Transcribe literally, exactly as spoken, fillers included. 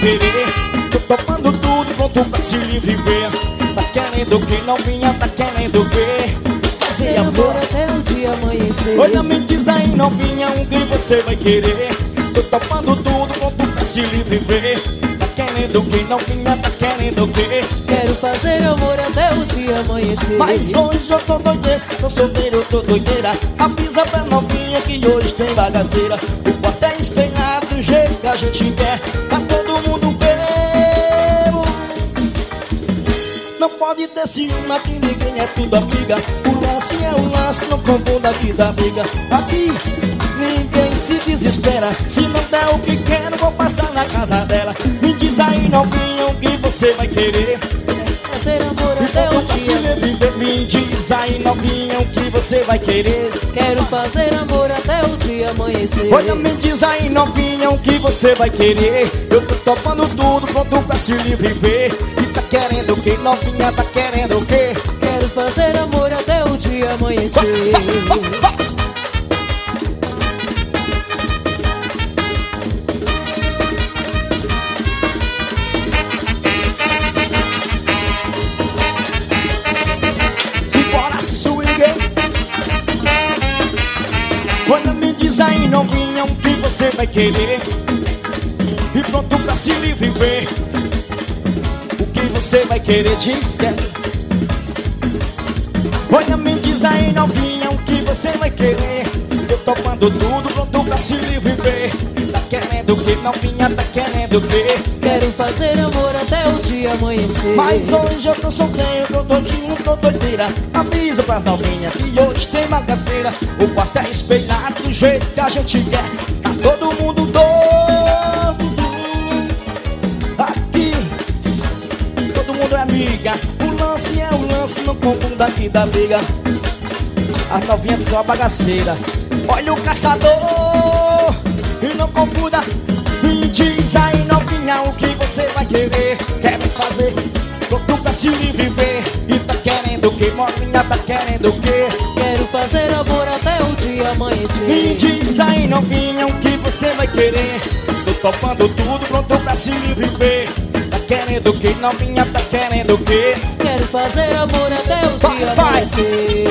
querer. Tô topando tudo, pronto pra se viver. Tá querendo que novinha, tá querendo o quê? Fazer amor até o dia amanhecer. Olha, me diz aí novinha, o que você vai querer? Tô topando tudo, pronto pra se viver. Tá querendo o que novinha, tá querendo o quê? Quero fazer amor até o dia amanhecer. Mas hoje eu tô doideira, tô solteiro, eu tô doideira. Avisa pra novinha que hoje tem bagaceira. O quarto é espelhado do jeito que a gente quer. Pra todo mundo ver. Não pode ter ciúme, que ninguém é tudo amiga. O lance é o lance, não confunda aqui da briga. Aqui ninguém se desespera. Se não der o que quero, vou passar na casa dela. Me diz aí novinha, o que você vai querer? Fazer amor até o dia. Me diz aí novinha, o que você vai querer? Quero fazer amor até o dia amanhecer. Olha, me diz aí novinha, o que você vai querer? Eu tô topando tudo, pronto pra se viver. E tá querendo o que? Novinha, tá querendo o quê? Quero fazer amor até o dia amanhecer. Va, va, va, va. Olha, me diz aí novinha, o que você vai querer? E pronto pra se viver. O que você vai querer, diz que é. Olha, me diz aí novinha, o que você vai querer? Eu topando tudo, pronto pra se viver. Tá querendo o que, novinha, tá querendo o quê? Quero fazer amor até o dia amanhecer. Mas hoje eu tô solteiro, tô doidinho, tô doideira. Avisa pra novinha que hoje tem bagaceira. O quarto é espelhado do jeito que a gente quer. Tá todo mundo doido. Aqui todo mundo é amiga. O lance é o lance, não confunda aqui da briga. As novinhas são uma bagaceira. Olha o caçador e não confunda. Me diz aí novinha, o que você vai querer? Quero fazer pronto pra se viver. E tá querendo o que? Novinha, tá querendo o quê? Quero fazer amor até o dia amanhecer. Me diz aí novinha, o que você vai querer? Tô topando tudo, pronto pra se viver. Tá querendo o que? Novinha, tá querendo o quê? Quero fazer amor até o Vai, dia vai. amanhecer.